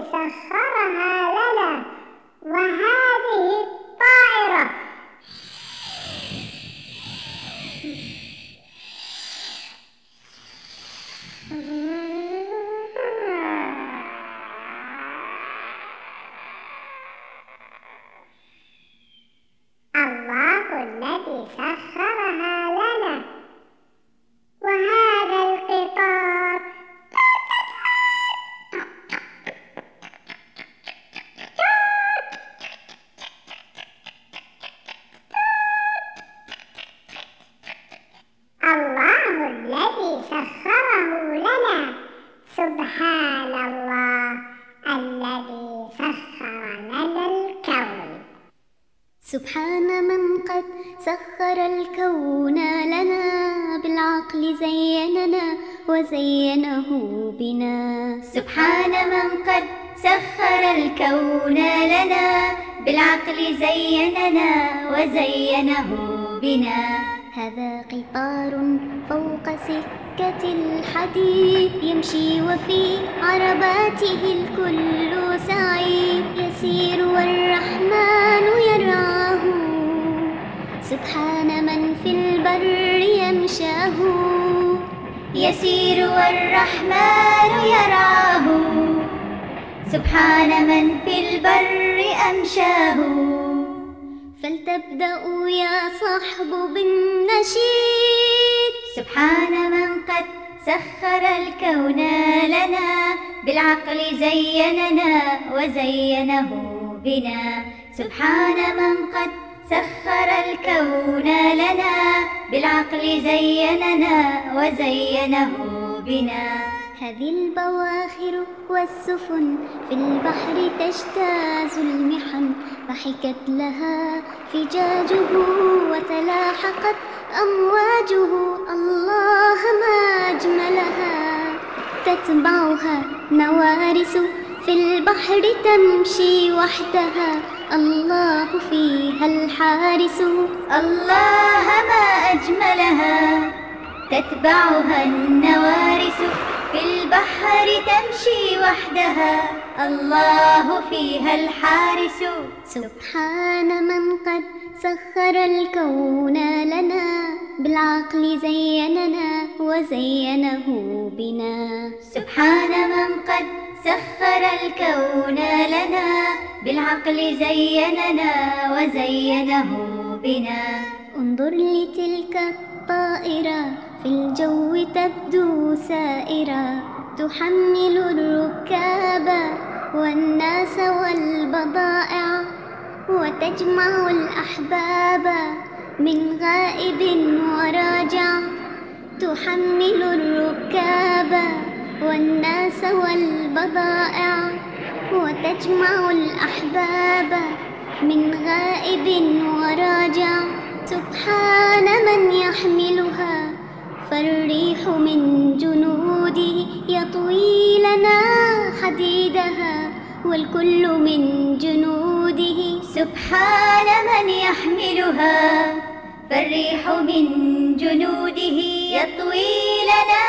سخرها لنا وهذه الطائرة الله الذي سخرها لنا وهذا القطار الله الذي سخره لنا سبحان الله الذي سخر لنا الكون. سبحان من قد سخر الكون لنا بالعقل زيننا وزينه بنا. سبحان من قد سخر الكون لنا بالعقل زيننا وزينه بنا. هذا قطار فوق سكة الحديد يمشي وفي عرباته الكل سعيد يسير والرحمن يرعاه. سبحان من في البر يمشاه يسير والرحمن يرعاه. سبحان من في البر أمشاه. فلتبدأوا يا صاحب بالنشيد. سبحان من قد سخر الكون لنا بالعقل زيننا وزينه بنا. سبحان من قد سخر الكون لنا بالعقل زيننا وزينه بنا. هذه البواخر والسفن في البحر تجتاز المحن ضحكت لها فجاجه وتلاحقت أمواجه. الله ما أجملها تتبعها نوارس في البحر تمشي وحدها. الله فيها الحارس. الله ما أجملها تتبعها النوارس في البحر تمشي وحدها. الله فيها الحارس. سبحان من قد سخر الكون لنا بالعقل زيننا وزينه بنا. سبحان من قد سخر الكون لنا بالعقل زيننا وزينه بنا. انظر لتلك الطائرة في الجو تبدو سائرة تحمل الركاب والناس والبضائع وتجمع الأحباب من غائب وراجع. تحمل الركاب والناس والبضائع وتجمع الأحباب من غائب وراجع. سبحان من يحملها فالريح من جنوده يطوي لنا حديدها والكل من جنوده. سبحان من يحملها فالريح من جنوده يطوي لنا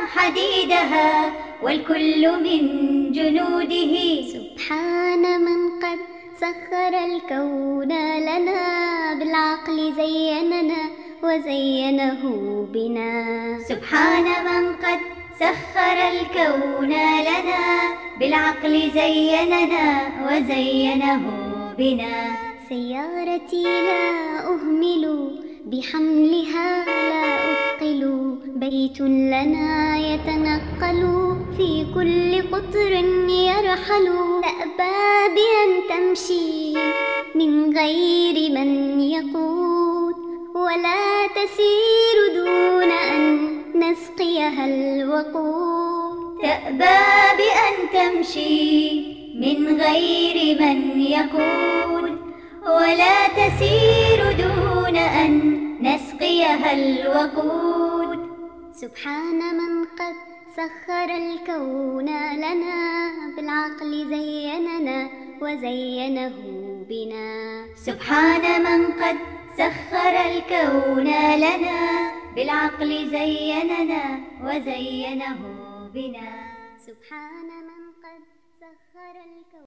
حديدها والكل من جنوده. سبحان من قد سخر الكون لنا بالعقل زيننا وزينه بنا. سبحان من قد سخر الكون لنا بالعقل زيننا وزينه بنا. سيارتي لا أهمل بحملها لا أثقل. بيت لنا يتنقل في كل قطر يرحل. تأبى بأن تمشي من غير من يقود ولا تسير دون أن نسقيها الوقود. تأبى بأن تمشي من غير من يقود ولا تسير دون أن نسقيها الوقود. سبحان من قد سخر الكون لنا بالعقل زيننا وزينه بنا. سبحان من قد سخر الكون لنا بالعقل زيننا وزينه بنا. سبحان من قد سخر سخر الكون